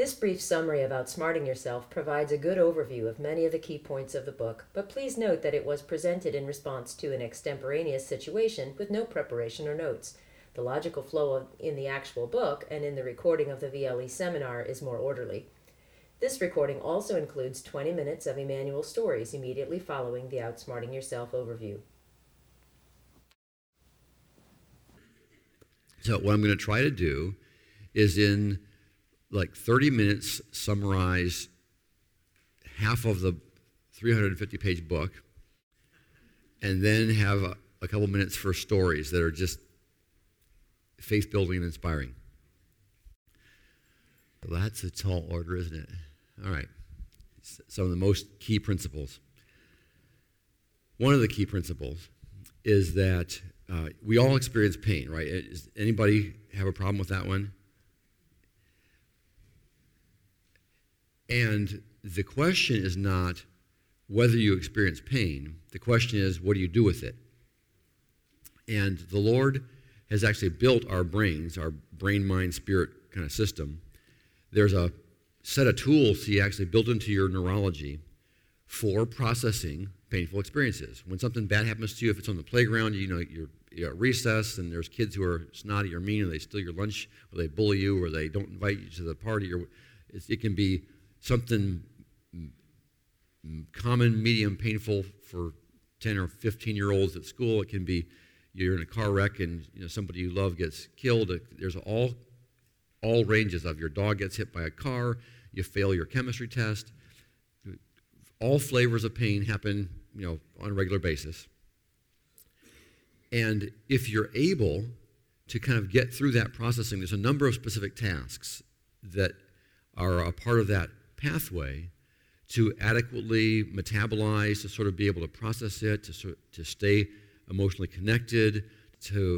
This brief summary of Outsmarting Yourself provides a good overview of many of the key points of the book, but please note that it was presented in response to an extemporaneous situation with no preparation or notes. The logical flow in the actual book and in the recording of the VLE seminar is more orderly. This recording also includes 20 minutes of Emmanuel stories immediately following the Outsmarting Yourself overview. So what I'm going to try to do is in like 30 minutes summarize half of the 350-page book and then have a couple minutes for stories that are just faith-building and inspiring. Well, that's a tall order, isn't it? All right. Some of the most key principles. One of the key principles is that we all experience pain, right? Does anybody have a problem with that one? And the question is not whether you experience pain. The question is, what do you do with it? And the Lord has actually built our brains, our brain, mind, spirit kind of system. There's a set of tools He actually built into your neurology for processing painful experiences. When something bad happens to you, if it's on the playground, you're at recess and there's kids who are snotty or mean, or they steal your lunch, or they bully you, or they don't invite you to the party, or it can be something common, medium, painful for 10 or 15-year-olds at school. It can be you're in a car wreck and somebody you love gets killed. There's all ranges of your dog gets hit by a car, you fail your chemistry test. All flavors of pain happen, on a regular basis. And if you're able to kind of get through that processing, there's a number of specific tasks that are a part of that pathway to adequately metabolize, to sort of be able to process it, to stay emotionally connected, to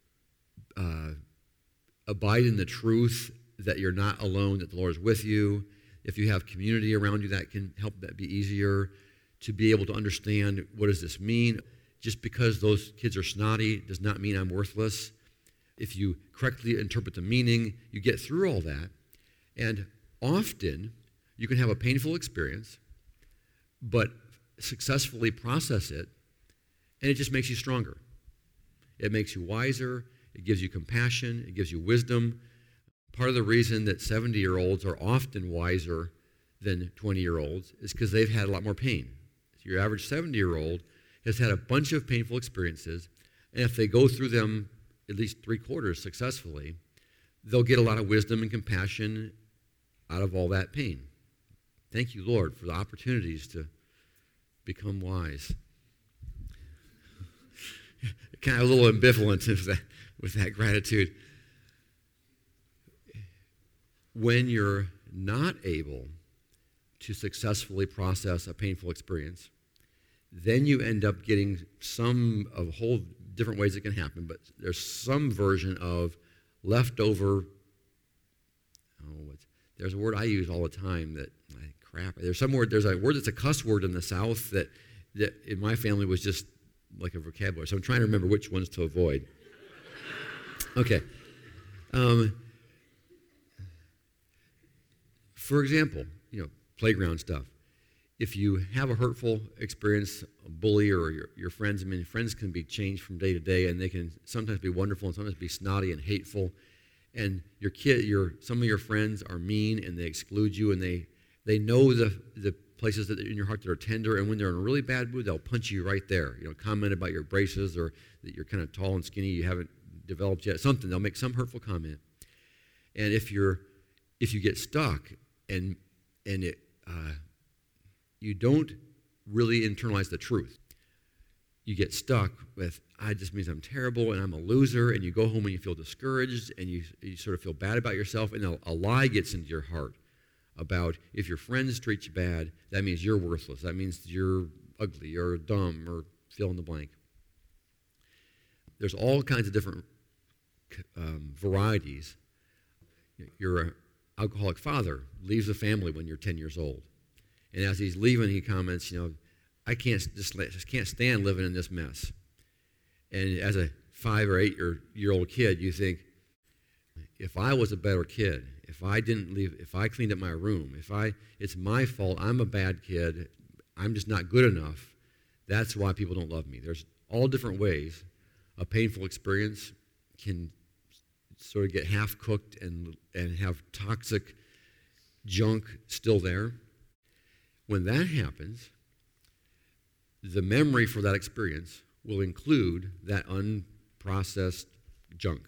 abide in the truth that you're not alone, that the Lord is with you. If you have community around you, that can help that be easier. To be able to understand, what does this mean? Just because those kids are snotty does not mean I'm worthless. If you correctly interpret the meaning, you get through all that. And often, you can have a painful experience, but successfully process it, and it just makes you stronger. It makes you wiser. It gives you compassion. It gives you wisdom. Part of the reason that 70-year-olds are often wiser than 20-year-olds is because they've had a lot more pain. So your average 70-year-old has had a bunch of painful experiences, and if they go through them at least 3/4 successfully, they'll get a lot of wisdom and compassion out of all that pain. Thank you, Lord, for the opportunities to become wise. Kind of a little ambivalent with that gratitude. When you're not able to successfully process a painful experience, then you end up getting a whole different ways it can happen, but there's some version of leftover, there's a word I use all the time there's a word that's a cuss word in the South that in my family was just like a vocabulary, so I'm trying to remember which ones to avoid. Okay. For example, playground stuff. If you have a hurtful experience, a bully or your friends, friends can be changed from day to day, and they can sometimes be wonderful and sometimes be snotty and hateful. And some of your friends are mean and they exclude you, and they know the places that in your heart that are tender, and when they're in a really bad mood, they'll punch you right there. Comment about your braces or that you're kind of tall and skinny, you haven't developed yet. Something, they'll make some hurtful comment. And if you get stuck and you don't really internalize the truth, you get stuck with, it just means I'm terrible and I'm a loser, and you go home and you feel discouraged and you sort of feel bad about yourself, and a lie gets into your heart about if your friends treat you bad, that means you're worthless. That means you're ugly or dumb or fill in the blank. There's all kinds of different varieties. Your alcoholic father leaves the family when you're 10 years old. And as he's leaving, he comments, I just can't stand living in this mess. And as a 5 or 8 year old kid, you think, if I was a better kid, if I didn't leave, if I cleaned up my room, it's my fault, I'm a bad kid, I'm just not good enough, that's why people don't love me. There's all different ways a painful experience can sort of get half-cooked and have toxic junk still there. When that happens, the memory for that experience will include that unprocessed junk.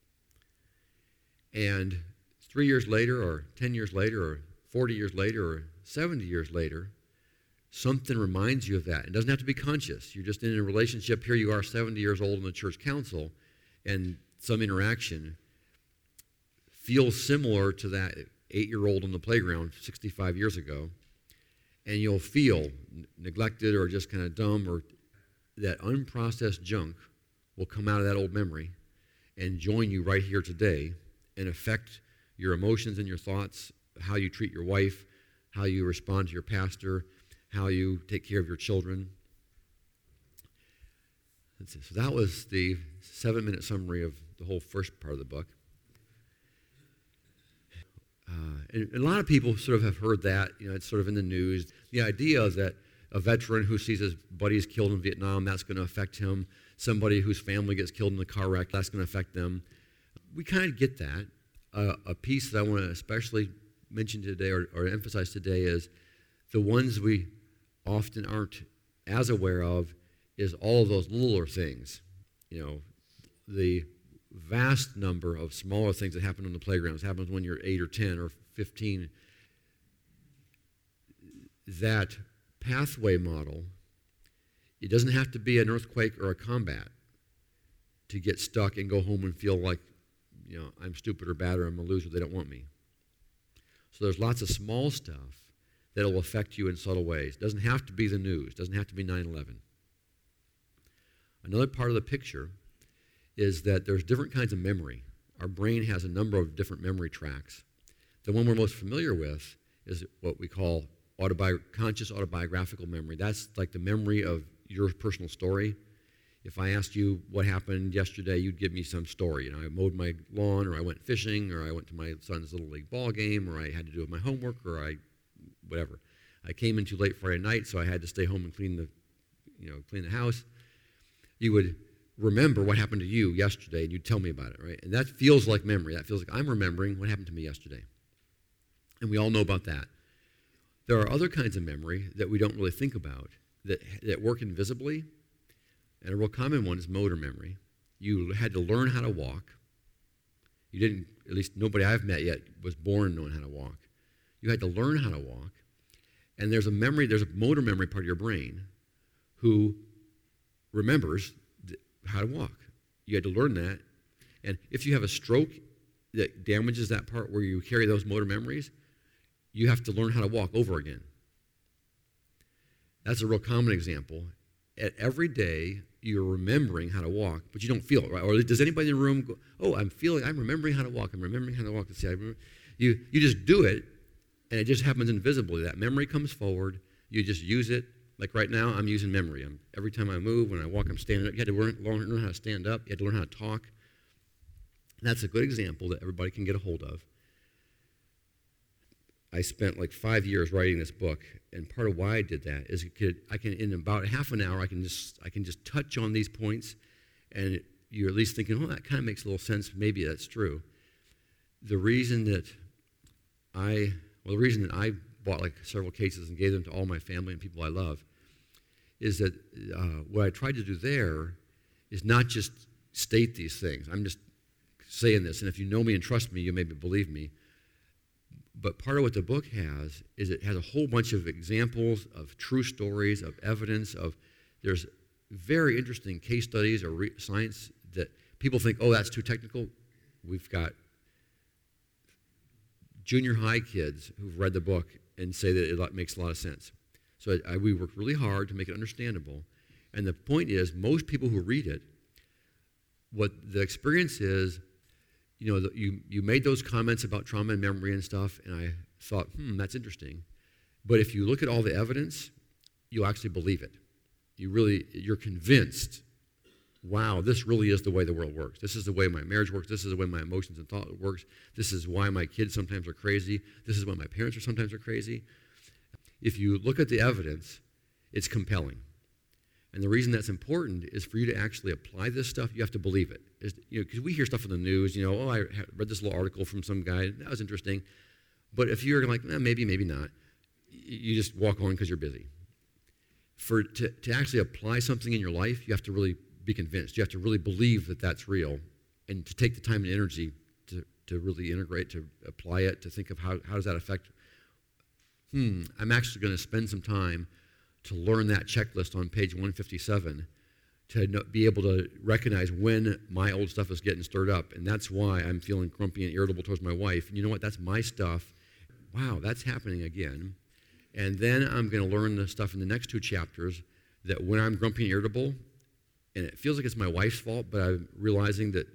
And 3 years later, or 10 years later, or 40 years later, or 70 years later, something reminds you of that. It doesn't have to be conscious. You're just in a relationship. Here you are, 70 years old in the church council, and some interaction feels similar to that 8-year-old on the playground 65 years ago, and you'll feel neglected or just kind of dumb, or that unprocessed junk will come out of that old memory and join you right here today and affect your emotions and your thoughts, how you treat your wife, how you respond to your pastor, how you take care of your children. So that was the 7-minute summary of the whole first part of the book. And a lot of people sort of have heard that, it's sort of in the news. The idea that a veteran who sees his buddies killed in Vietnam, that's going to affect him. Somebody whose family gets killed in a car wreck, that's going to affect them. We kind of get that. A piece that I want to especially mention today or emphasize today is the ones we often aren't as aware of is all of those littler things. The vast number of smaller things that happen on the playgrounds happens when you're 8 or 10 or 15. That pathway model, it doesn't have to be an earthquake or a combat to get stuck and go home and feel like, I'm stupid or bad or I'm a loser, they don't want me. So there's lots of small stuff that will affect you in subtle ways. It doesn't have to be the news. It doesn't have to be 9/11. Another part of the picture is that there's different kinds of memory. Our brain has a number of different memory tracks. The one we're most familiar with is what we call conscious autobiographical memory. That's like the memory of your personal story. If I asked you what happened yesterday, you'd give me some story. I mowed my lawn, or I went fishing, or I went to my son's little league ball game, or I had to do my homework, or whatever. I came in too late Friday night, so I had to stay home and clean the house. You would remember what happened to you yesterday, and you'd tell me about it, right? And that feels like memory. That feels like I'm remembering what happened to me yesterday. And we all know about that. There are other kinds of memory that we don't really think about that work invisibly, and a real common one is motor memory. You had to learn how to walk. You didn't, at least nobody I've met yet was born knowing how to walk. You had to learn how to walk, and there's a motor memory part of your brain who remembers how to walk. You had to learn that, and if you have a stroke that damages that part where you carry those motor memories, you have to learn how to walk over again. That's a real common example. Every day, you're remembering how to walk, but you don't feel it, right? Or does anybody in the room go, oh, I'm remembering how to walk. I'm remembering how to walk. Let's see, you just do it, and it just happens invisibly. That memory comes forward. You just use it. Like right now, I'm using memory. Every time I move, when I walk, I'm standing up. You had to learn how to stand up. You had to learn how to talk. And that's a good example that everybody can get a hold of. I spent like 5 years writing this book, and part of why I did that is I can in about half an hour I can just touch on these points, and you're at least thinking, oh, that kind of makes a little sense. Maybe that's true. The reason that I bought like several cases and gave them to all my family and people I love is that what I tried to do there is not just state these things. I'm just saying this, and if you know me and trust me, you maybe believe me. But part of what the book has is it has a whole bunch of examples of true stories, of evidence, there's very interesting case studies or science that people think, oh, that's too technical. We've got junior high kids who've read the book and say that it makes a lot of sense. So we worked really hard to make it understandable. And the point is, most people who read it, what the experience is, you made those comments about trauma and memory and stuff, and I thought, that's interesting. But if you look at all the evidence, you'll actually believe it. You're convinced wow, this really is the way the world works. This is the way my marriage works. This is the way my emotions and thought works. This is why my kids sometimes are crazy. This is why my parents are sometimes crazy. If you look at the evidence, it's compelling. And the reason that's important is for you to actually apply this stuff, you have to believe it. Because we hear stuff in the news, I read this little article from some guy, that was interesting. But if you're like, maybe, maybe not, you just walk on because you're busy. To actually apply something in your life, you have to really be convinced. You have to really believe that that's real, and to take the time and energy to really integrate, to apply it, to think of how does that affect. I'm actually going to spend some time to learn that checklist on page 157 to be able to recognize when my old stuff is getting stirred up, and that's why I'm feeling grumpy and irritable towards my wife. And you know what? That's my stuff. Wow, that's happening again. And then I'm going to learn the stuff in the next 2 chapters that when I'm grumpy and irritable, and it feels like it's my wife's fault, but I'm realizing that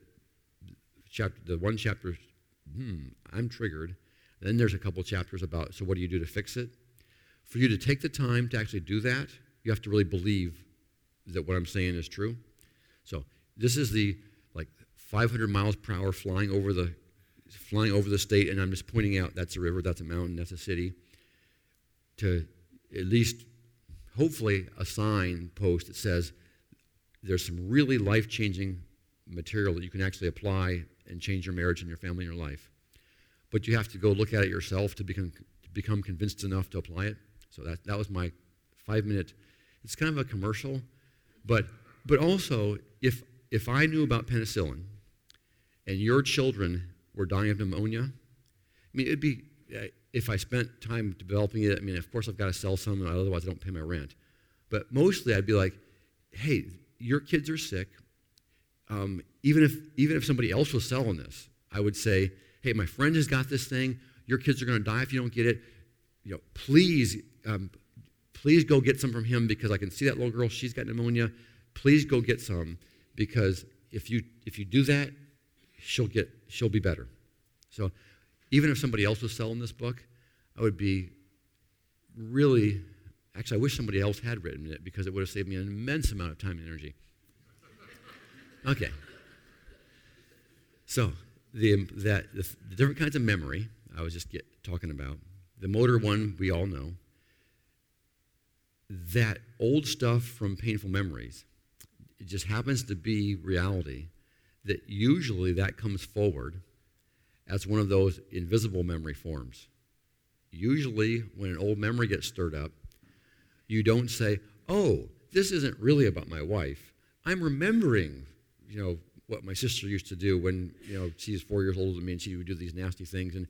the one chapter, I'm triggered. Then there's a couple chapters about, so what do you do to fix it? For you to take the time to actually do that, you have to really believe that what I'm saying is true. So this is the 500 miles per hour flying over the state, and I'm just pointing out that's a river, that's a mountain, that's a city, to at least hopefully a sign post that says there's some really life-changing material that you can actually apply and change your marriage and your family and your life. But you have to go look at it yourself to become convinced enough to apply it. So that was my 5-minute. It's kind of a commercial, but also if I knew about penicillin and your children were dying of pneumonia, it'd be if I spent time developing it. Of course I've got to sell some, otherwise I don't pay my rent. But mostly I'd be like, hey, your kids are sick. Even if somebody else was selling this, I would say, hey, my friend has got this thing. Your kids are going to die if you don't get it. Please go get some from him, because I can see that little girl. She's got pneumonia. Please go get some, because if you do that, she'll be better. So even if somebody else was selling this book, I would be really, actually I wish somebody else had written it, because it would have saved me an immense amount of time and energy. Okay. So the different kinds of memory I was just talking about. The motor one we all know. That old stuff from painful memories, it just happens to be reality, that usually that comes forward as one of those invisible memory forms. Usually when an old memory gets stirred up, you don't say, oh, this isn't really about my wife. I'm remembering, what my sister used to do when, she's 4 years older than me and she would do these nasty things. And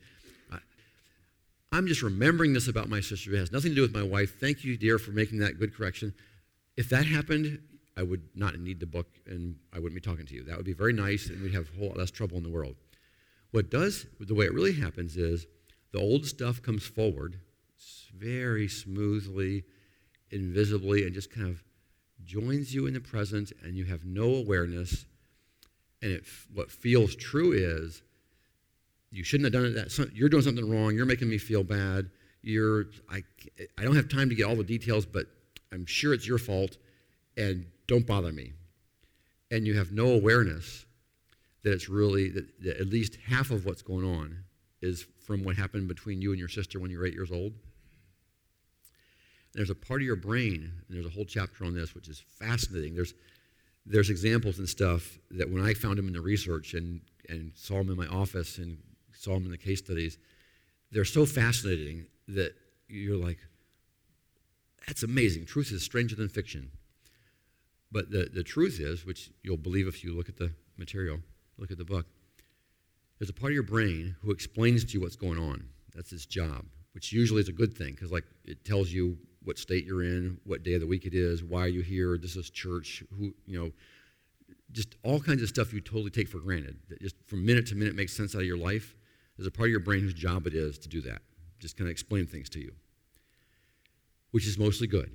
I'm just remembering this about my sister. It has nothing to do with my wife. Thank you, dear, for making that good correction. If that happened, I would not need the book and I wouldn't be talking to you. That would be very nice, and we'd have a whole lot less trouble in the world. The way it really happens is the old stuff comes forward very smoothly, invisibly, and just kind of joins you in the present, and you have no awareness. And what feels true is, you shouldn't have done it. You're doing something wrong. You're making me feel bad. I don't have time to get all the details, but I'm sure it's your fault, and don't bother me. And you have no awareness that it's really, that at least half of what's going on is from what happened between you and your sister when you were 8 years old. There's a part of your brain, and there's a whole chapter on this, which is fascinating. There's examples and stuff that when I found them in the research and saw them in my office and saw them in the case studies, they're so fascinating that you're like, that's amazing. Truth is stranger than fiction. But the truth is, which you'll believe if you look at the material, look at the book, there's a part of your brain who explains to you what's going on. That's its job, which usually is a good thing, because it tells you what state you're in, what day of the week it is, why are you here, this is church, just all kinds of stuff you totally take for granted. That just from minute to minute makes sense out of your life. There's a part of your brain whose job it is to do that, just kind of explain things to you, which is mostly good.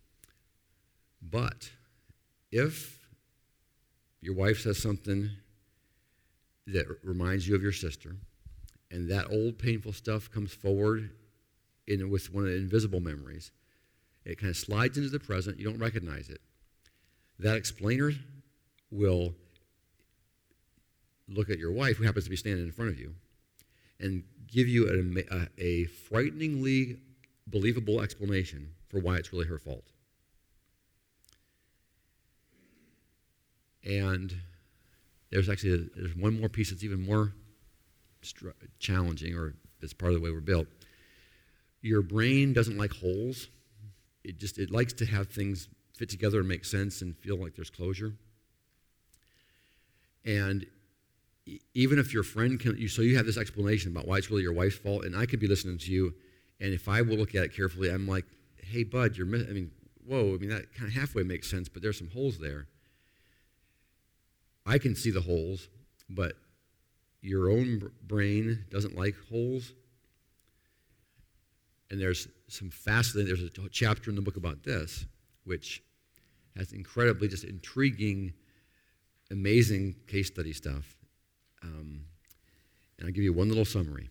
But if your wife says something that reminds you of your sister, and that old painful stuff comes forward with one of the invisible memories, it kind of slides into the present, you don't recognize it. That explainer will look at your wife, who happens to be standing in front of you, and give you a frighteningly believable explanation for why it's really her fault. And there's one more piece that's even more challenging, or it's part of the way we're built. Your brain doesn't like holes. It likes to have things fit together and make sense and feel like there's closure. And even if your friend so you have this explanation about why it's really your wife's fault, and I could be listening to you, and if I will look at it carefully, I'm like, hey, bud, that kind of halfway makes sense, but there's some holes there. I can see the holes, but your own brain doesn't like holes. And there's a chapter in the book about this, which has incredibly just intriguing, amazing case study stuff. And I'll give you one little summary,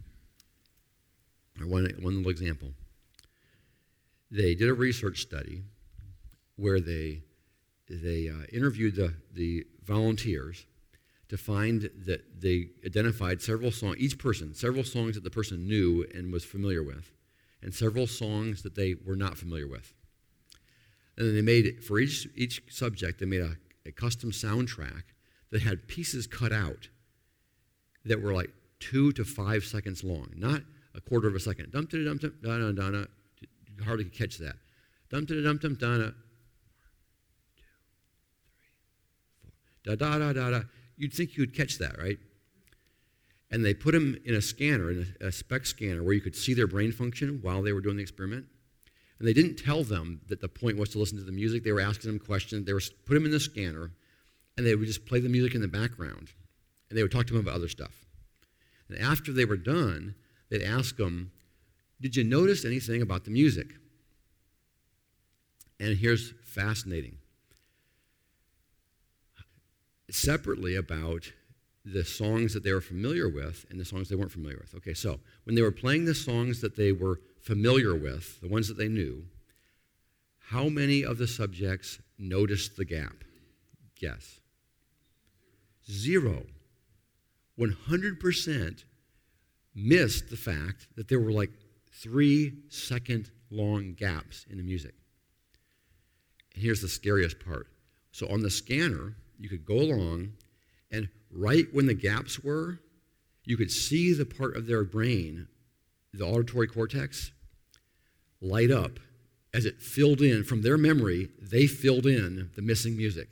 or one little example. They did a research study where they interviewed the volunteers to find that they identified several songs that the person knew and was familiar with, and several songs that they were not familiar with. And then they made, for each subject, they made a custom soundtrack that had pieces cut out that were like 2 to 5 seconds long, not a quarter of a second. Dum da dum dum da da da. You hardly could catch that. Dum da dum dum da da. 1, 2, 3, 4. Da da da da da. You'd think you'd catch that, right? And they put them in a scanner, in a SPECT scanner, where you could see their brain function while they were doing the experiment. And they didn't tell them that the point was to listen to the music. They were asking them questions. They were put them in the scanner, and they would just play the music in the background. And they would talk to them about other stuff. And after they were done, they'd ask them, did you notice anything about the music? And here's fascinating. Separately about the songs that they were familiar with and the songs they weren't familiar with. Okay, so when they were playing the songs that they were familiar with, the ones that they knew, how many of the subjects noticed the gap? Guess. 0. 100% missed the fact that there were like 3-second long gaps in the music. And here's the scariest part. So on the scanner, you could go along, and right when the gaps were, you could see the part of their brain, the auditory cortex, light up as it filled in. From their memory, they filled in the missing music.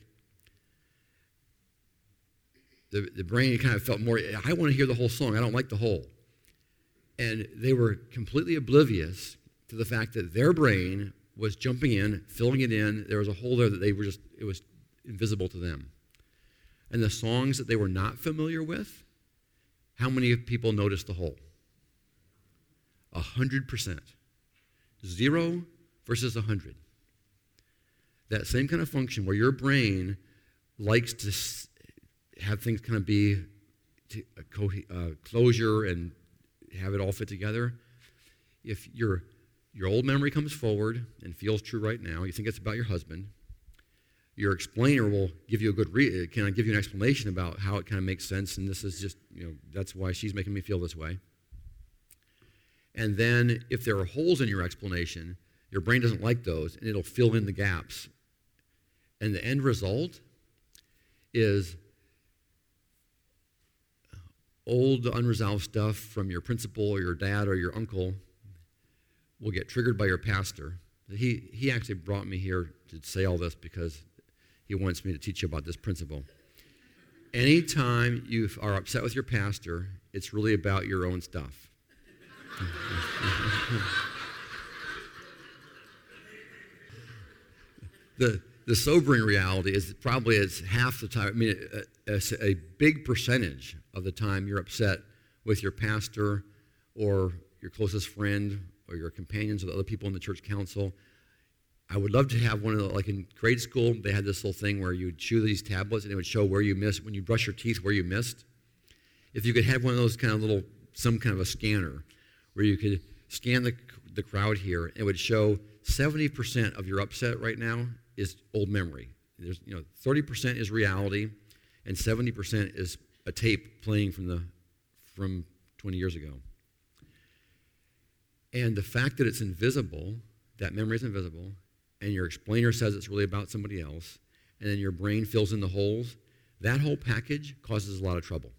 The brain kind of felt more, I want to hear the whole song. I don't like the whole. And they were completely oblivious to the fact that their brain was jumping in, filling it in. There was a hole there that it was invisible to them. And the songs that they were not familiar with, how many people noticed the hole? 100%. 0 versus 100. That same kind of function where your brain likes to have things kind of be closure and have it all fit together. If your old memory comes forward and feels true right now, you think it's about your husband, your explainer will give you give you an explanation about how it kind of makes sense, and this is just, that's why she's making me feel this way. And then if there are holes in your explanation, your brain doesn't like those, and it'll fill in the gaps. And the end result is old unresolved stuff from your principal or your dad or your uncle will get triggered by your pastor. He actually brought me here to say all this because he wants me to teach you about this principle. Anytime you are upset with your pastor, it's really about your own stuff. The sobering reality is probably it's half the time. I mean, a big percentage of the time you're upset with your pastor or your closest friend or your companions or the other people in the church council. I would love to have one of the, like in grade school, they had this little thing where you would chew these tablets and it would show where you missed, when you brush your teeth, where you missed. If you could have one of those kind of some kind of a scanner where you could scan the crowd here, it would show 70% of your upset right now is old memory. There's 30% is reality, and 70% is a tape playing from 20 years ago. And the fact that it's invisible, that memory is invisible, and your explainer says it's really about somebody else, and then your brain fills in the holes, that whole package causes a lot of trouble.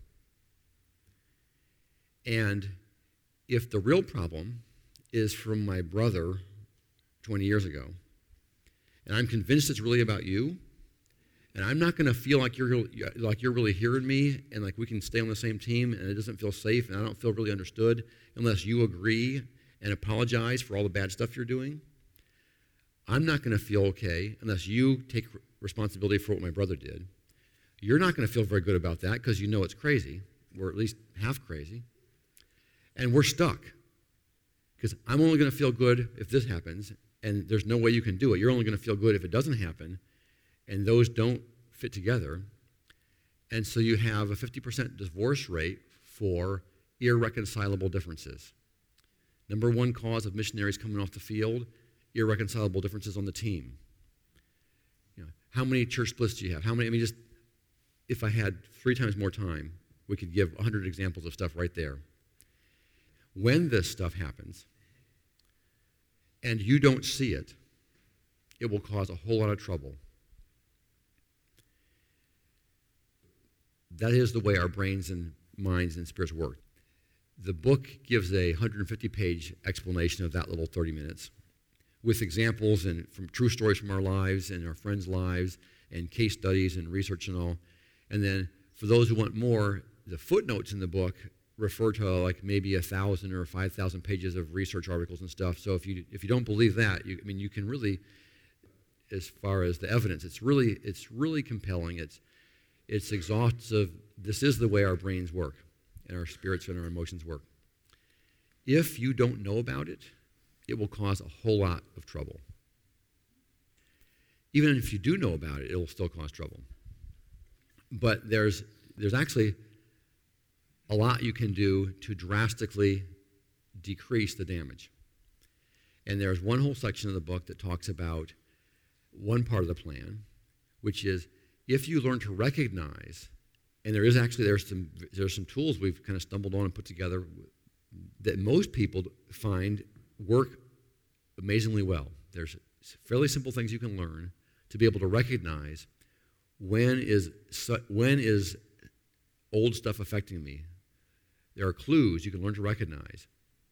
And if the real problem is from my brother 20 years ago, and I'm convinced it's really about you, and I'm not going to feel like you're really hearing me, and like we can stay on the same team, and it doesn't feel safe, and I don't feel really understood unless you agree and apologize for all the bad stuff you're doing. I'm not going to feel okay unless you take responsibility for what my brother did. You're not going to feel very good about that because you know it's crazy, or at least half crazy. And we're stuck because I'm only going to feel good if this happens, and there's no way you can do it. You're only going to feel good if it doesn't happen, and those don't fit together. And so you have a 50% divorce rate for irreconcilable differences. Number one cause of missionaries coming off the field, irreconcilable differences on the team. How many church splits do you have? Just if I had 3 times more time, we could give 100 examples of stuff right there. When this stuff happens, and you don't see it, it will cause a whole lot of trouble. That is the way our brains and minds and spirits work. The book gives a 150-page explanation of that little 30 minutes with examples and from true stories from our lives and our friends' lives and case studies and research and all. And then for those who want more, the footnotes in the book refer to like maybe 1,000 or 5,000 pages of research articles and stuff. So if you don't believe that, you can really, as far as the evidence, it's really compelling. It's exhaustive. This is the way our brains work and our spirits and our emotions work. If you don't know about it, it will cause a whole lot of trouble. Even if you do know about it, it will still cause trouble. But there's actually a lot you can do to drastically decrease the damage. And there's one whole section of the book that talks about one part of the plan, which is if you learn to recognize, and there's some tools we've kind of stumbled on and put together that most people find work amazingly well. There's fairly simple things you can learn to be able to recognize when is old stuff affecting me. There are clues you can learn to recognize.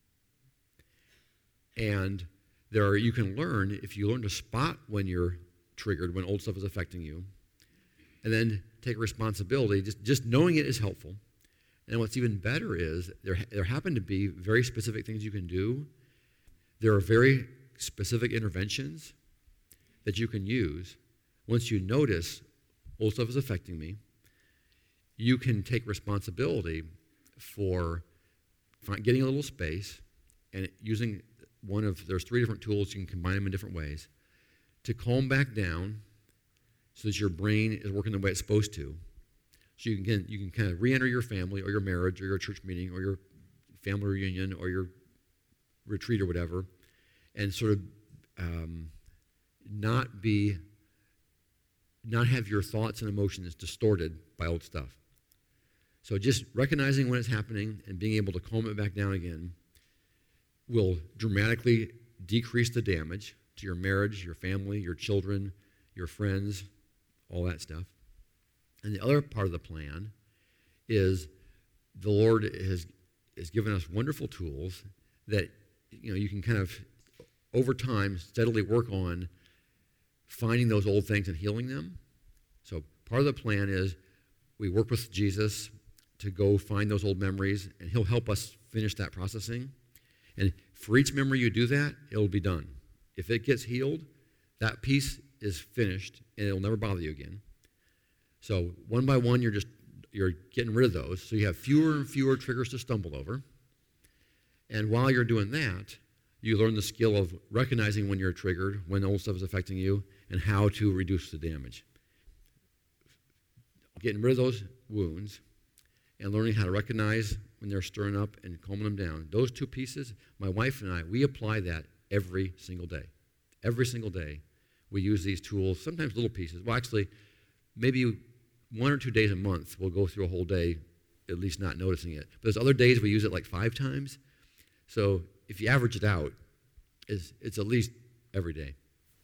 And you can learn, if you learn to spot when you're triggered, when old stuff is affecting you, and then take responsibility. Just knowing it is helpful. And what's even better is there happen to be very specific things you can do. There are very specific interventions that you can use. Once you notice old stuff is affecting me, you can take responsibility for getting a little space and using there's 3 different tools, you can combine them in different ways, to calm back down so that your brain is working the way it's supposed to. So you can kind of re-enter your family or your marriage or your church meeting or your family reunion or your retreat or whatever, and sort of not have your thoughts and emotions distorted by old stuff. So just recognizing when it's happening and being able to calm it back down again will dramatically decrease the damage to your marriage, your family, your children, your friends, all that stuff. And the other part of the plan is the Lord has given us wonderful tools that you can kind of over time steadily work on finding those old things and healing them. So part of the plan is we work with Jesus to go find those old memories, and he'll help us finish that processing. And for each memory you do that, it'll be done. If it gets healed, that piece is finished, and it'll never bother you again. So one by one, you're getting rid of those, so you have fewer and fewer triggers to stumble over. And while you're doing that, you learn the skill of recognizing when you're triggered, when old stuff is affecting you, and how to reduce the damage. Getting rid of those wounds and learning how to recognize when they're stirring up and calming them down. Those 2 pieces, my wife and I, we apply that every single day. Every single day. we use these tools, sometimes little pieces. Well, actually, maybe 1 or 2 days a month, we'll go through a whole day at least not noticing it. But there's other days we use it like 5 times. So if you average it out, it's at least every day.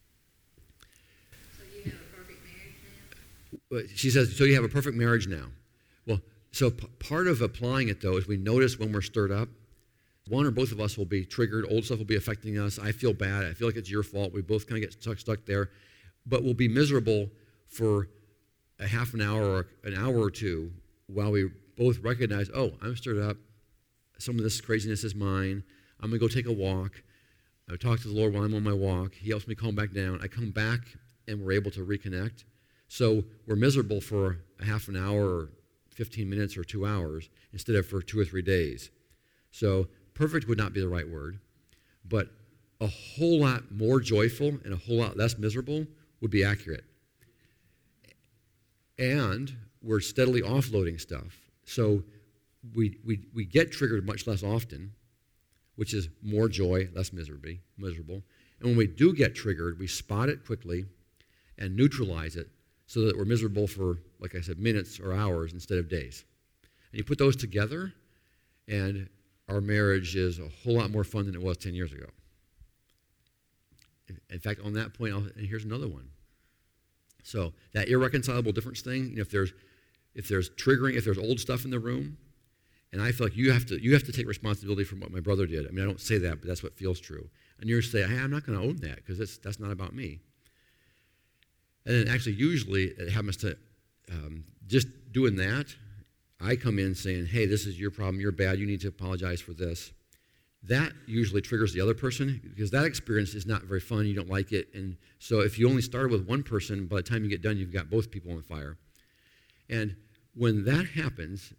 So you have a perfect marriage now? She says, so you have a perfect marriage now. Well, so part of applying it, though, is we notice when we're stirred up. One or both of us will be triggered. Old stuff will be affecting us. I feel bad. I feel like it's your fault. We both kind of get stuck there. But we'll be miserable for a half an hour or an hour or two while we both recognize, oh, I'm stirred up. Some of this craziness is mine. I'm going to go take a walk. I talk to the Lord while I'm on my walk. He helps me calm back down. I come back, and we're able to reconnect. So we're miserable for a half an hour or 15 minutes or 2 hours instead of for 2 or 3 days. So perfect would not be the right word, but a whole lot more joyful and a whole lot less miserable would be accurate. And we're steadily offloading stuff. So we get triggered much less often, which is more joy, less miserable. And when we do get triggered, we spot it quickly and neutralize it so that we're miserable for, like I said, minutes or hours instead of days. And you put those together, and our marriage is a whole lot more fun than it was 10 years ago. In fact, on that point, and here's another one. So that irreconcilable difference thing, if there's triggering, if there's old stuff in the room, and I feel like you have to take responsibility for what my brother did. I mean, I don't say that, but that's what feels true. And you say, hey, I'm not going to own that because that's not about me. And then actually, usually, it happens to just doing that. I come in saying, hey, this is your problem. You're bad. You need to apologize for this. That usually triggers the other person because that experience is not very fun. You don't like it. And so if you only started with one person, by the time you get done, you've got both people on fire. And when that happens,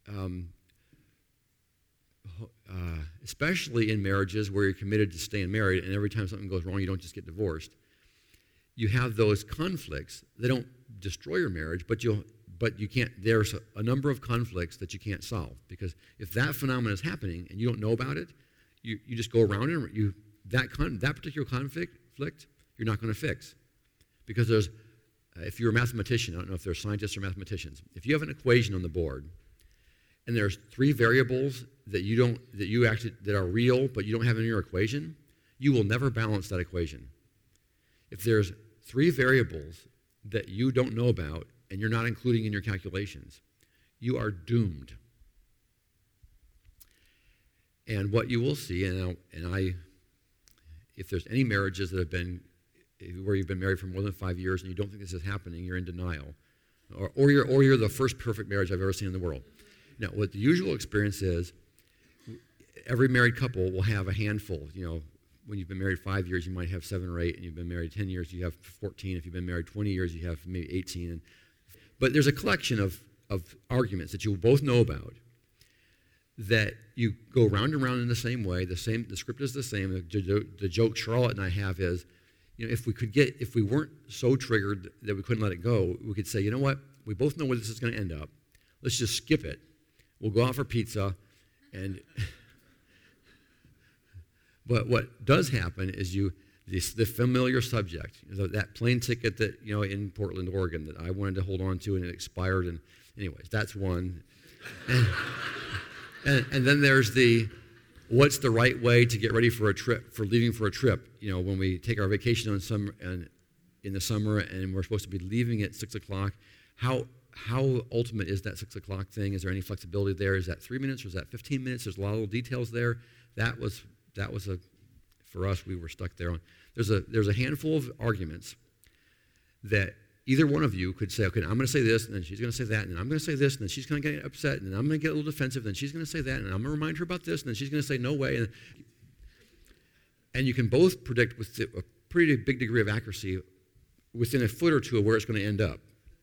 especially in marriages where you're committed to staying married and every time something goes wrong, you don't just get divorced, you have those conflicts. They don't destroy your marriage, but you can't. There's a number of conflicts that you can't solve because if that phenomenon is happening and you don't know about it, you just go around and that particular conflict you're not going to fix because there's if you're a mathematician, I don't know if there's scientists or mathematicians. If you have an equation on the board and there's 3 variables that are real but you don't have in your equation, you will never balance that equation. If there's 3 variables that you don't know about and you're not including in your calculations, you are doomed. And what you will see, if there's any marriages that have been where you've been married for more than 5 years and you don't think this is happening, you're in denial, or you're the first perfect marriage I've ever seen in the world. Now, what the usual experience is, every married couple will have a handful. When you've been married 5 years, you might have 7 or 8, and you've been married 10 years, you have 14. If you've been married 20 years, you have maybe 18. But there's a collection of arguments that you both know about that you go round and round in the same way. The script is the same. The joke Charlotte and I have is, if we weren't so triggered that we couldn't let it go, we could say, you know what? We both know where this is going to end up. Let's just skip it. We'll go out for pizza, and but what does happen is the familiar subject, that plane ticket that in Portland, Oregon, that I wanted to hold on to and it expired, and anyways, that's one. And then there's what's the right way to get ready for leaving for a trip? When we take our vacation in the summer and we're supposed to be leaving at 6:00, how ultimate is that 6:00 thing? Is there any flexibility there? Is that 3 minutes or is that 15 minutes? There's a lot of little details there. That was for us, we were stuck there. There's a handful of arguments that either one of you could say, okay, I'm going to say this, and then she's going to say that, and then I'm going to say this, and then she's going to get upset, and then I'm going to get a little defensive, and then she's going to say that, and I'm going to remind her about this, and then she's going to say, no way. And you can both predict with a pretty big degree of accuracy within a foot or two of where it's going to end up.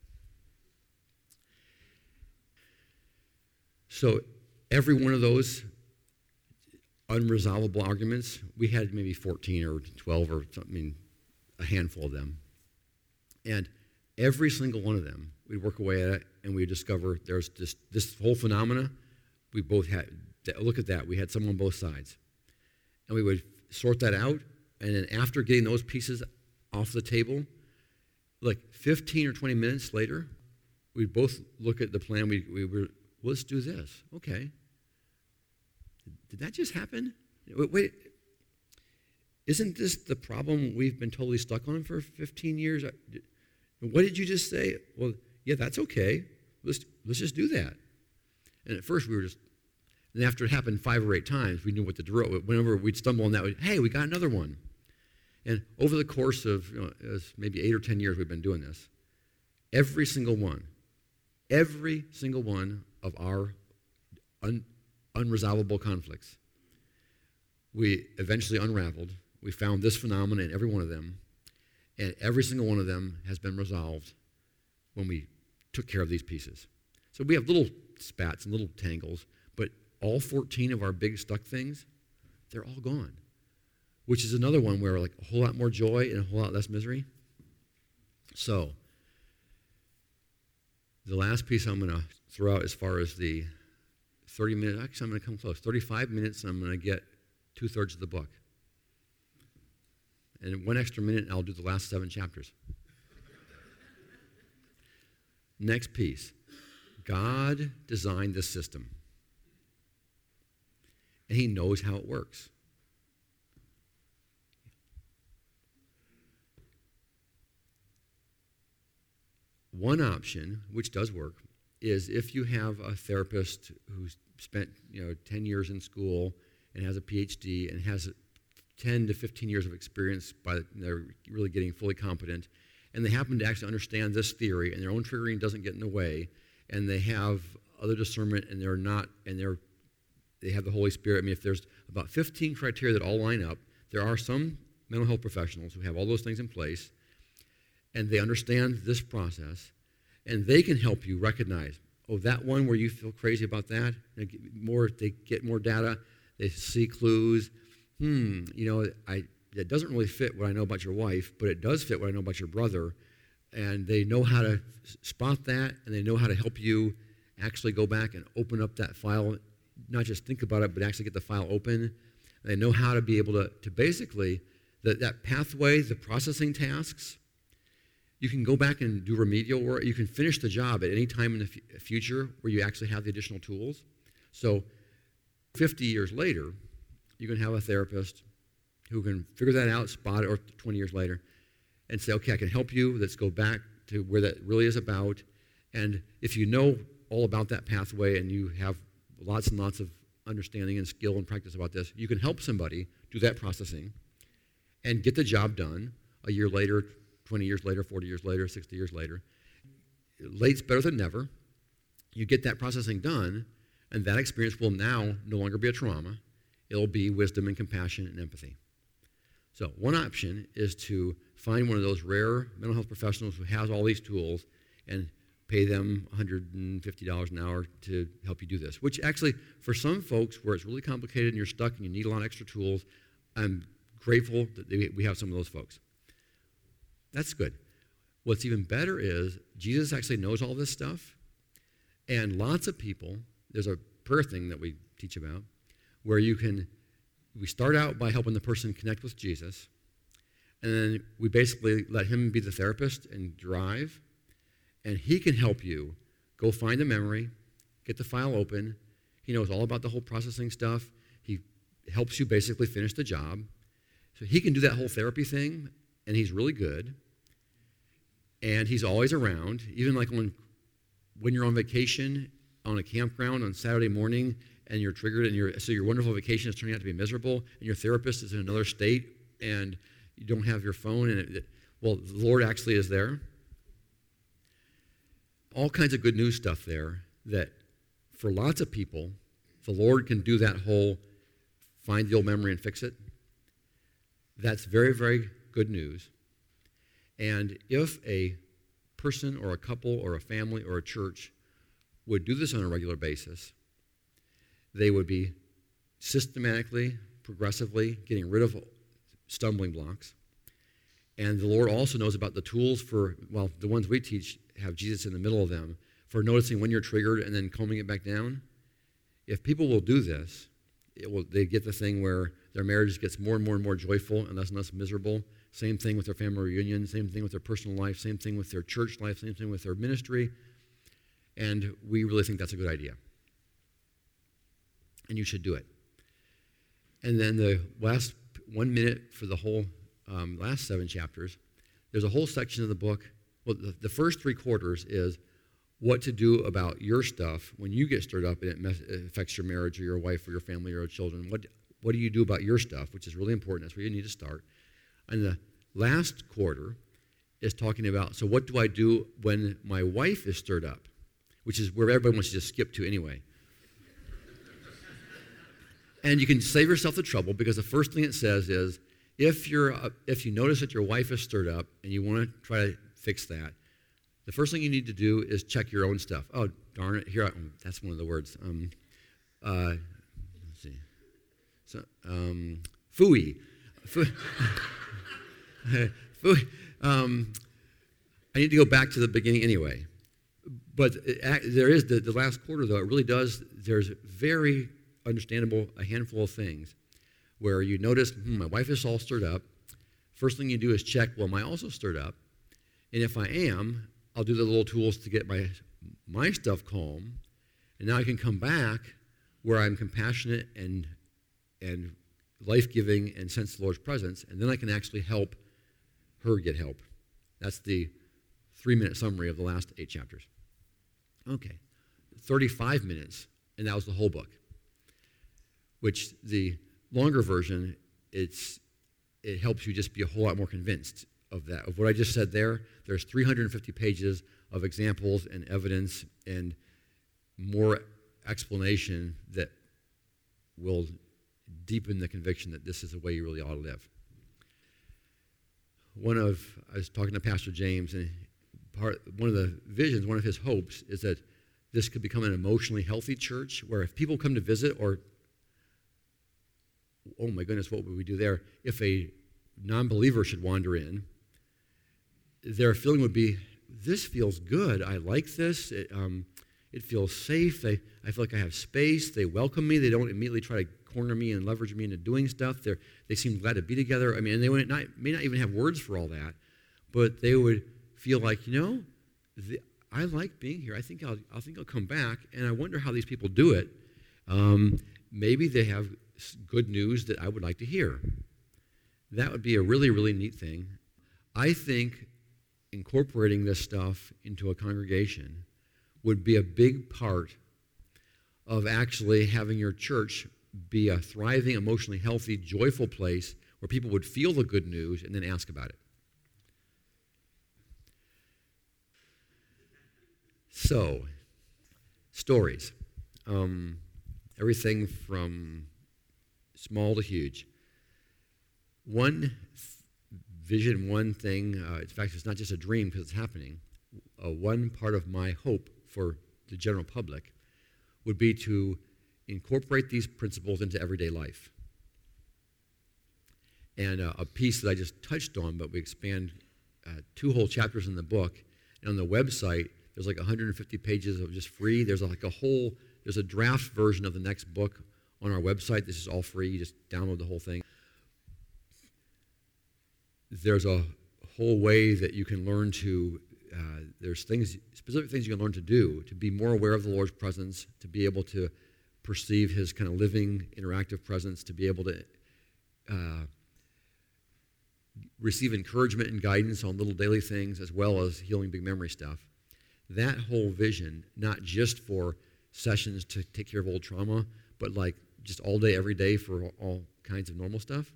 So every one of those unresolvable arguments, we had maybe 14 or 12 or something, a handful of them. And every single one of them, we'd work away at it, and we'd discover there's this whole phenomena. We both had, look at that, we had someone on both sides. And we would sort that out, and then after getting those pieces off the table, like 15 or 20 minutes later, we'd both look at the plan. We were, let's do this. Okay. Did that just happen? Wait, isn't this the problem we've been totally stuck on for 15 years? What did you just say? Well, yeah, that's okay. Let's just do that. And at first we were just, and after it happened 5 or 8 times, we knew what to do. Whenever we'd stumble on that, hey, we got another one. And over the course of it was maybe 8 or 10 years we've been doing this, every single one of our unresolvable conflicts, we eventually unraveled. We found this phenomenon in every one of them, and every single one of them has been resolved when we took care of these pieces. So we have little spats and little tangles, but all 14 of our big stuck things, they're all gone, which is another one where like a whole lot more joy and a whole lot less misery. So the last piece I'm going to throw out as far as the 30 minutes, actually I'm going to come close, 35 minutes, I'm going to get 2/3 of the book. And 1 extra minute, I'll do the last 7 chapters. Next piece. God designed this system. And he knows how it works. One option, which does work, is if you have a therapist who's spent 10 years in school and has a PhD and has 10 to 15 years of experience, they're really getting fully competent, and they happen to actually understand this theory, and their own triggering doesn't get in the way, and they have other discernment, and they have the Holy Spirit. I mean, if there's about 15 criteria that all line up, there are some mental health professionals who have all those things in place, and they understand this process, and they can help you recognize, that one where you feel crazy about that, they get more data, they see clues. It doesn't really fit what I know about your wife, but it does fit what I know about your brother, and they know how to spot that, and they know how to help you actually go back and open up that file, not just think about it, but actually get the file open. They know how to be able to basically, that pathway, the processing tasks, you can go back and do remedial work. You can finish the job at any time in the future where you actually have the additional tools. So 50 years later, you can have a therapist who can figure that out, spot it, or 20 years later, and say, okay, I can help you. Let's go back to where that really is about. And if you know all about that pathway and you have lots and lots of understanding and skill and practice about this, you can help somebody do that processing and get the job done a year later, 20 years later, 40 years later, 60 years later. Late's better than never. You get that processing done, and that experience will now no longer be a trauma. It'll be wisdom and compassion and empathy. So one option is to find one of those rare mental health professionals who has all these tools and pay them $150 an hour to help you do this, which actually, for some folks where it's really complicated and you're stuck and you need a lot of extra tools, I'm grateful that we have some of those folks. That's good. What's even better is Jesus actually knows all this stuff, and lots of people, there's a prayer thing that we teach about, where we start out by helping the person connect with Jesus, and then we basically let him be the therapist and drive, and he can help you go find the memory, get the file open. He knows all about the whole processing stuff. He helps you basically finish the job. So he can do that whole therapy thing, and he's really good, and he's always around, even like when you're on vacation on a campground on Saturday morning, and you're triggered, and so your wonderful vacation is turning out to be miserable, and your therapist is in another state, and you don't have your phone, and the Lord actually is there. All kinds of good news stuff there that for lots of people, the Lord can do that whole find the old memory and fix it. That's very, very good news. And if a person or a couple or a family or a church would do this on a regular basis, they would be systematically, progressively getting rid of stumbling blocks. And the Lord also knows about the tools the ones we teach have Jesus in the middle of them, for noticing when you're triggered and then calming it back down. If people will do this, they get the thing where their marriage gets more and more and more joyful and less miserable, Same thing with their family reunion, same thing with their personal life, same thing with their church life, same thing with their ministry. And we really think that's a good idea. And you should do it. And then the last 1 minute for the whole last 7 chapters, there's a whole section of the book. Well, the first 3/4 is what to do about your stuff when you get stirred up and it affects your marriage or your wife or your family or your children. What do you do about your stuff, which is really important. That's where you need to start. And the last quarter is talking about, so what do I do when my wife is stirred up, which is where everybody wants to just skip to anyway. And you can save yourself the trouble because the first thing it says is, if you notice that your wife is stirred up and you want to try to fix that, the first thing you need to do is check your own stuff. Oh, darn it. That's one of the words. Let's see. So, phooey. Phooey. I need to go back to the beginning anyway. But there is the last quarter, though. It really does. There's very understandable a handful of things where you notice, my wife is all stirred up. First thing you do is check, well, am I also stirred up? And if I am, I'll do the little tools to get my stuff calm. And now I can come back where I'm compassionate and life-giving and sense the Lord's presence, and then I can actually help her get help. That's the 3-minute summary of the last 8 chapters. Okay, 35 minutes, and that was the whole book. Which the longer version, it helps you just be a whole lot more convinced of that. Of what I just said there, there's 350 pages of examples and evidence and more explanation that will deepen the conviction that this is the way you really ought to live. I was talking to Pastor James, and one of the visions, one of his hopes is that this could become an emotionally healthy church where if people come to visit or oh my goodness, what would we do there? If a non-believer should wander in, their feeling would be, this feels good. I like this. It feels safe. I feel like I have space. They welcome me. They don't immediately try to corner me and leverage me into doing stuff. They seem glad to be together. I mean, and they may not even have words for all that, but they would feel like, I like being here. I think I'll come back, and I wonder how these people do it. Maybe they have good news that I would like to hear. That would be a really, really neat thing. I think incorporating this stuff into a congregation would be a big part of actually having your church be a thriving, emotionally healthy, joyful place where people would feel the good news and then ask about it. So, stories. Everything from small to huge. One vision, one thing, in fact, it's not just a dream because it's happening. One part of my hope for the general public would be to incorporate these principles into everyday life. And a piece that I just touched on, but we expand 2 whole chapters in the book. And on the website, there's like 150 pages of just free. There's a draft version of the next book on our website. This is all free. You just download the whole thing. There's a whole way that you can learn to, there's specific things you can learn to do to be more aware of the Lord's presence, to be able to perceive His kind of living, interactive presence, to be able to receive encouragement and guidance on little daily things as well as healing big memory stuff. That whole vision, not just for sessions to take care of old trauma, but like just all day, every day for all kinds of normal stuff.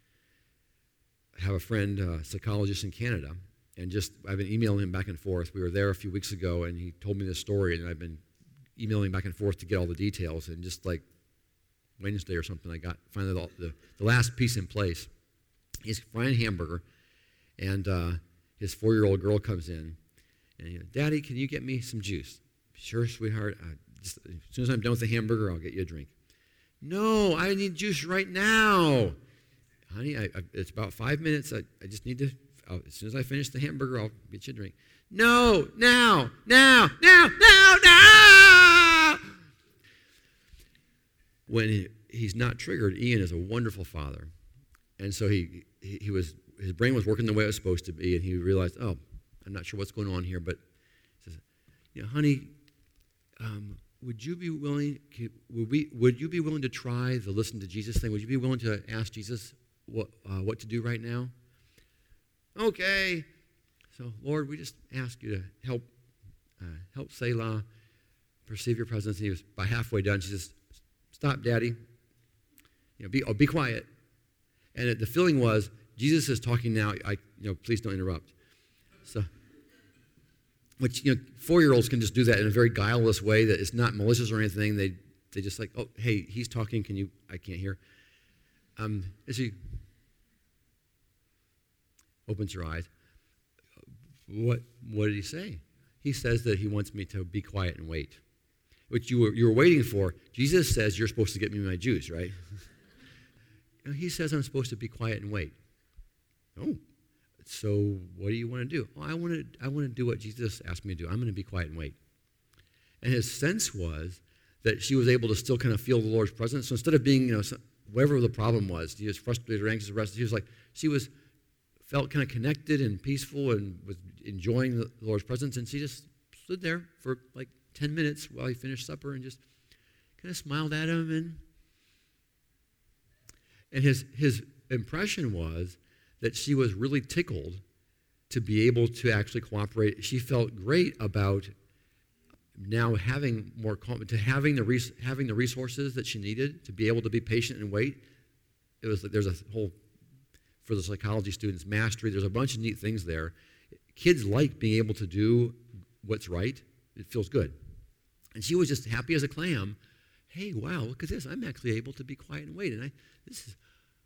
I have a friend, a psychologist in Canada, and I've been emailing him back and forth. We were there a few weeks ago, and he told me this story, and I've been emailing back and forth to get all the details, and just like Wednesday or something, I got finally the last piece in place. He's frying a hamburger, and his 4-year-old girl comes in, and Daddy, can you get me some juice? Sure, sweetheart. As soon as I'm done with the hamburger, I'll get you a drink. No, I need juice right now. Honey, it's about 5 minutes. I just need to, as soon as I finish the hamburger, I'll get you a drink. No, now. When he's not triggered, Ian is a wonderful father. And so he was his brain was working the way it was supposed to be, and he realized, oh, I'm not sure what's going on here, but he says, honey, would you be willing to try the listen to Jesus thing? Would you be willing to ask Jesus what to do right now? Okay. So, Lord, we just ask you to help Selah perceive your presence. And he was by halfway done. She says, stop, Daddy. Be quiet. And the feeling was, Jesus is talking now. Please don't interrupt. So, which 4-year-olds can just do that in a very guileless way that it's not malicious or anything. They just like, oh, hey, he's talking. I can't hear. As she opens her eyes, what did he say? He says that he wants me to be quiet and wait, which you were waiting for. Jesus says you're supposed to get me my juice, right? He says I'm supposed to be quiet and wait. Oh, so what do you want to do? Oh, I want to do what Jesus asked me to do. I'm going to be quiet and wait. And his sense was that she was able to still kind of feel the Lord's presence. So instead of being, whatever the problem was, he was frustrated or anxious or restless, she felt kind of connected and peaceful and was enjoying the Lord's presence. And she just stood there for like 10 minutes while he finished supper and just kind of smiled at him. And his impression was that she was really tickled to be able to actually cooperate. She felt great about now having more having the resources that she needed to be able to be patient and wait. It was there's a whole, for the psychology students, mastery. There's a bunch of neat things there. Kids like being able to do what's right. It feels good. And she was just happy as a clam. Hey, wow, look at this. I'm actually able to be quiet and wait. And this is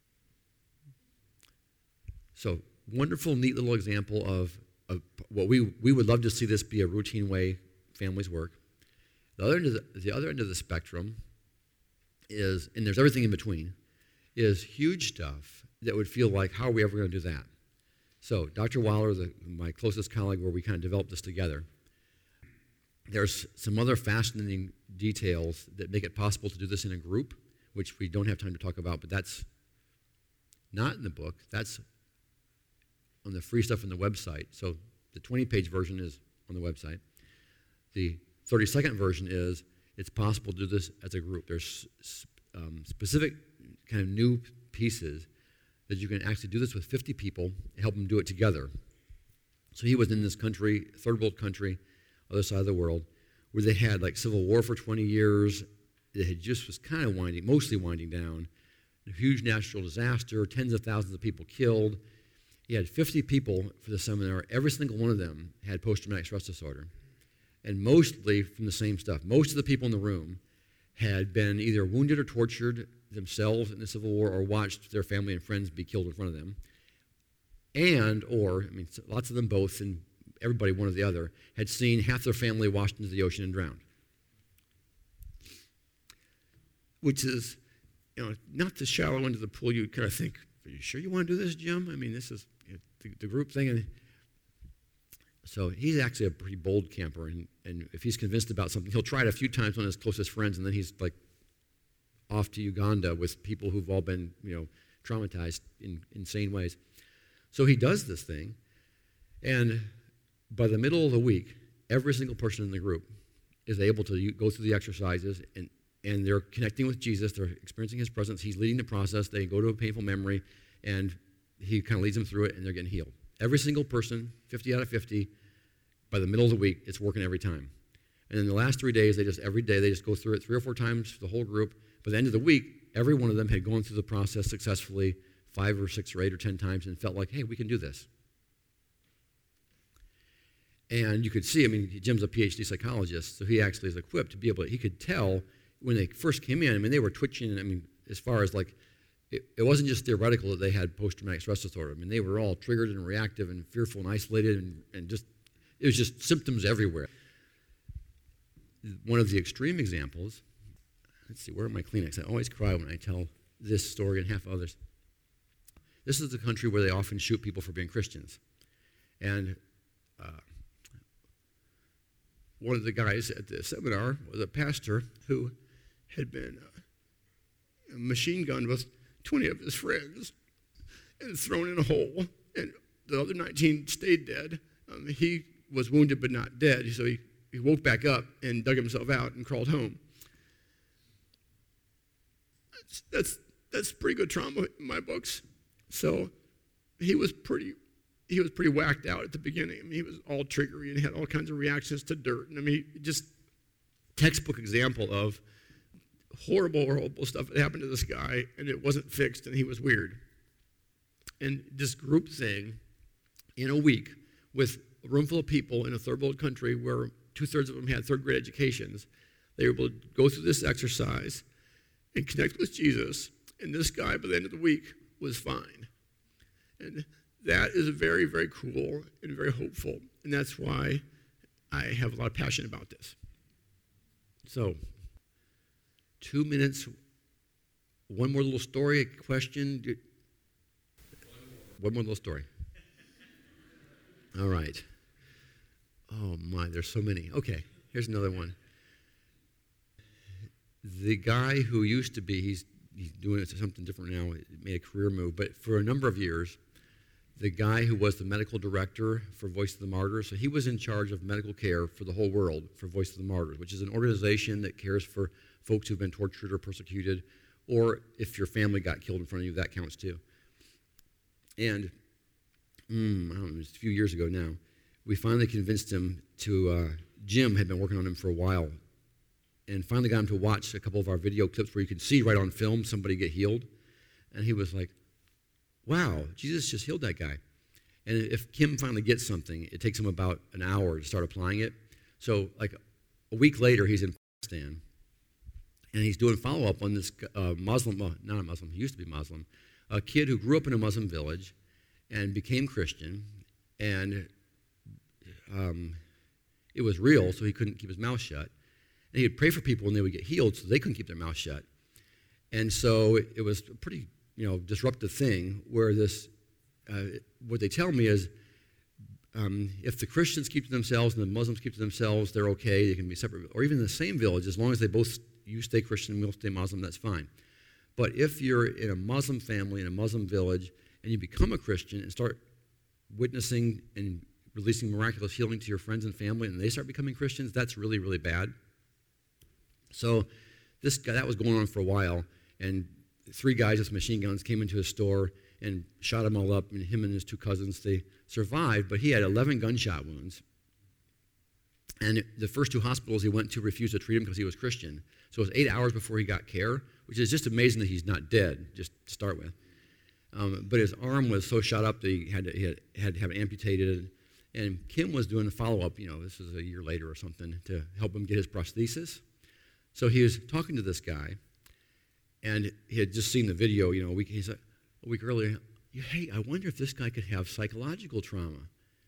so wonderful, neat little example of what we would love to see this be a routine way families work. The other end of the spectrum is, and there's everything in between, is huge stuff that would feel like, how are we ever going to do that? So Dr. Waller, my closest colleague where we kind of developed this together, there's some other fascinating details that make it possible to do this in a group, which we don't have time to talk about, but that's not in the book. That's on the free stuff on the website. So the 20-page version is on the website. The 30-second version is it's possible to do this as a group. There's specific kind of new pieces that you can actually do this with 50 people and help them do it together. So he was in this country, third world country, other side of the world, where they had like civil war for 20 years. It had just was kind of mostly winding down. A huge natural disaster, tens of thousands of people killed. He had 50 people for the seminar. Every single one of them had post-traumatic stress disorder, and mostly from the same stuff. Most of the people in the room had been either wounded or tortured themselves in the Civil War or watched their family and friends be killed in front of them. Lots of them both, and everybody one or the other, had seen half their family washed into the ocean and drowned. Which is, not to shower into the pool, you kind of think, are you sure you want to do this, Jim? I mean, this is the group thing. And so he's actually a pretty bold camper, and if he's convinced about something, he'll try it a few times on his closest friends, and then he's like off to Uganda with people who've all been, traumatized in insane ways. So he does this thing, and by the middle of the week, every single person in the group is able to go through the exercises, and they're connecting with Jesus. They're experiencing his presence. He's leading the process. They go to a painful memory, and he kind of leads them through it, and they're getting healed. Every single person, 50 out of 50, by the middle of the week, it's working every time. And in the last 3 days, every day they just go through it 3 or 4 times for the whole group. By the end of the week, every one of them had gone through the process successfully 5 or 6 or 8 or 10 times and felt like, hey, we can do this. And you could see, Jim's a PhD psychologist, so he actually is equipped to be able to, he could tell when they first came in, they were twitching, as far as like, it wasn't just theoretical that they had post-traumatic stress disorder. They were all triggered and reactive and fearful and isolated and just, it was just symptoms everywhere. One of the extreme examples, let's see, where are my Kleenex? I always cry when I tell this story and half others. This is the country where they often shoot people for being Christians. And one of the guys at the seminar was a pastor who had been machine gunned with 20 of his friends and thrown in a hole and the other 19 stayed dead. He was wounded but not dead, so he woke back up and dug himself out and crawled home. That's pretty good trauma in my books. So he was pretty whacked out at the beginning. I mean, he was all triggery and had all kinds of reactions to dirt. And I mean, just textbook example of horrible stuff that happened to this guy, and it wasn't fixed, and he was weird. And this group thing, in a week, with a room full of people in a third world country where 2/3 of them had third grade educations, they were able to go through this exercise and connect with Jesus. And this guy, by the end of the week, was fine. And that is very, very cool and very hopeful. And that's why I have a lot of passion about this. So, 2 minutes, one more little story, a question. One more little story. All right. Oh my, there's so many. Okay, here's another one. The guy who used to be, he's doing something different now, made a career move, but for a number of years, the guy who was the medical director for Voice of the Martyrs, so he was in charge of medical care for the whole world for Voice of the Martyrs, which is an organization that cares for folks who've been tortured or persecuted, or if your family got killed in front of you, that counts too. And, I don't know, it was a few years ago now, we finally convinced him to, Jim had been working on him for a while, and finally got him to watch a couple of our video clips where you could see right on film somebody get healed. And he was like, wow, Jesus just healed that guy. And if Kim finally gets something, it takes him about an hour to start applying it. So like a week later, he's in Pakistan, and he's doing follow-up on this Muslim, well, not a Muslim, he used to be Muslim, a kid who grew up in a Muslim village and became Christian, and it was real, so he couldn't keep his mouth shut. And he'd pray for people and they would get healed so they couldn't keep their mouth shut. And so it was a pretty, disruptive thing where this, what they tell me is if the Christians keep to themselves and the Muslims keep to themselves, they're okay, they can be separate. Or even in the same village, as long as you stay Christian and we'll stay Muslim, that's fine. But if you're in a Muslim family, in a Muslim village, and you become a Christian and start witnessing and releasing miraculous healing to your friends and family, and they start becoming Christians, that's really, really bad. So this guy, that was going on for a while, and 3 guys with machine guns came into his store and shot them all up, and him and his 2 cousins, they survived, but he had 11 gunshot wounds. And the first 2 hospitals he went to refused to treat him because he was Christian. So it was 8 hours before he got care, which is just amazing that he's not dead, just to start with. But his arm was so shot up that he had to have it amputated. And Kim was doing a follow-up, this was a year later or something, to help him get his prosthesis. So he was talking to this guy, and he had just seen the video, a week earlier. Hey, I wonder if this guy could have psychological trauma.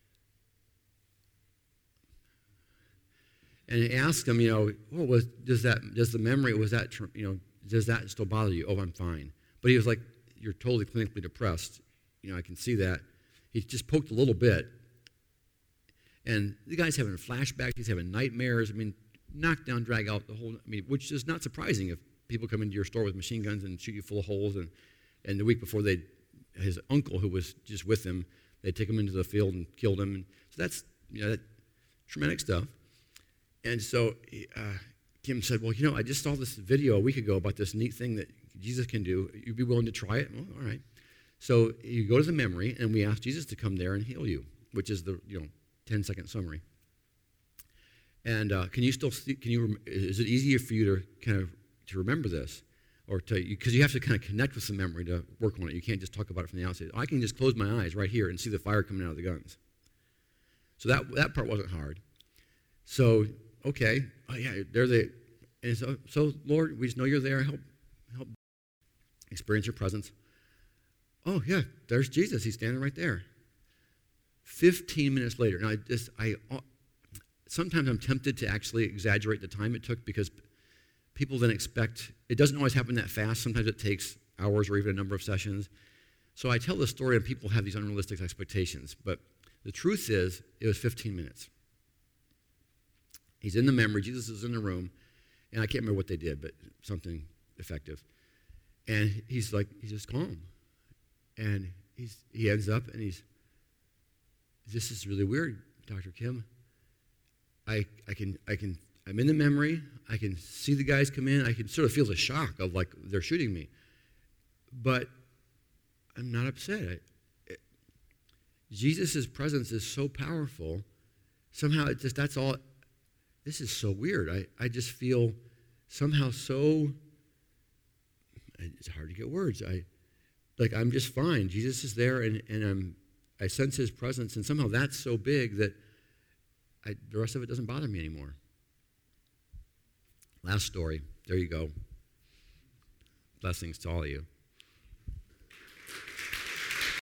And he asked him, does the memory, does that still bother you? Oh, I'm fine. But he was like, you're totally clinically depressed. I can see that. He just poked a little bit. And the guy's having flashbacks, he's having nightmares. Knock down, drag out the whole, which is not surprising if people come into your store with machine guns and shoot you full of holes. And the week before, his uncle, who was just with him, they'd take him into the field and killed him. And so that's, that traumatic stuff. And so Kim said, well, I just saw this video a week ago about this neat thing that Jesus can do. You'd be willing to try it? Well, all right. So you go to the memory, and we ask Jesus to come there and heal you, which is the 10-second summary. And can you still see, is it easier for you to remember this? Or because you have to kind of connect with the memory to work on it. You can't just talk about it from the outside. I can just close my eyes right here and see the fire coming out of the guns. So that part wasn't hard. So, okay, and so Lord, we just know you're there. Help experience your presence. Oh yeah, there's Jesus. He's standing right there. 15 minutes later. Now, sometimes I'm tempted to actually exaggerate the time it took because people then expect, it doesn't always happen that fast. Sometimes it takes hours or even a number of sessions. So I tell this story and people have these unrealistic expectations. But the truth is, it was 15 minutes. He's in the memory. Jesus is in the room. And I can't remember what they did, but something effective. And he's just calm. And he ends up and he's this is really weird, Dr. Kim. I'm in the memory. I can see the guys come in. I can sort of feel the shock of like they're shooting me. But I'm not upset. Jesus' presence is so powerful. Somehow that's all. This is so weird. I just feel somehow so, it's hard to get words. I'm just fine. Jesus is there and I sense his presence, and somehow that's so big that the rest of it doesn't bother me anymore. Last story. There you go. Blessings to all of you.